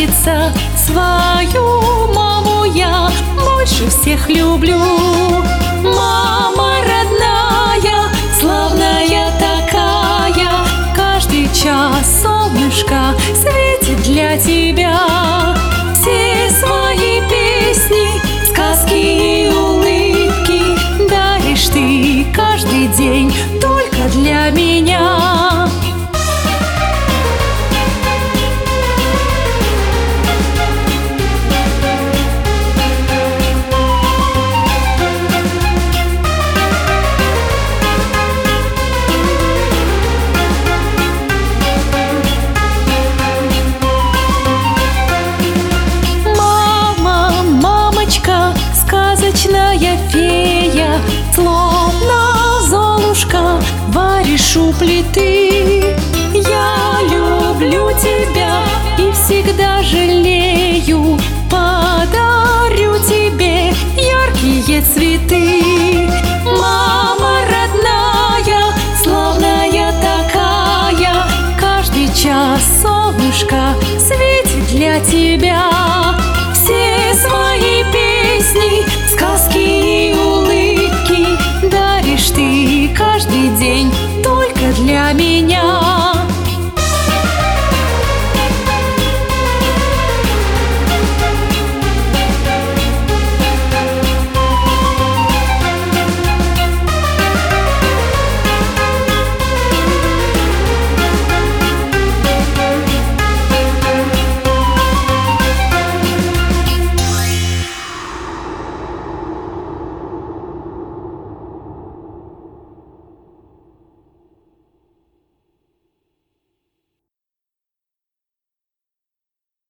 красавица, свою маму я больше всех люблю. Мама родная, славная такая, каждый час солнышко светит для тебя. Все свои песни, сказки и улыбки даришь ты каждый день только для меня. Сказочная фея, словно Золушка, варишь у плиты. Я люблю тебя и всегда жалею, подарю тебе яркие цветы. Мама родная, славная такая, каждый час солнышко светит для тебя.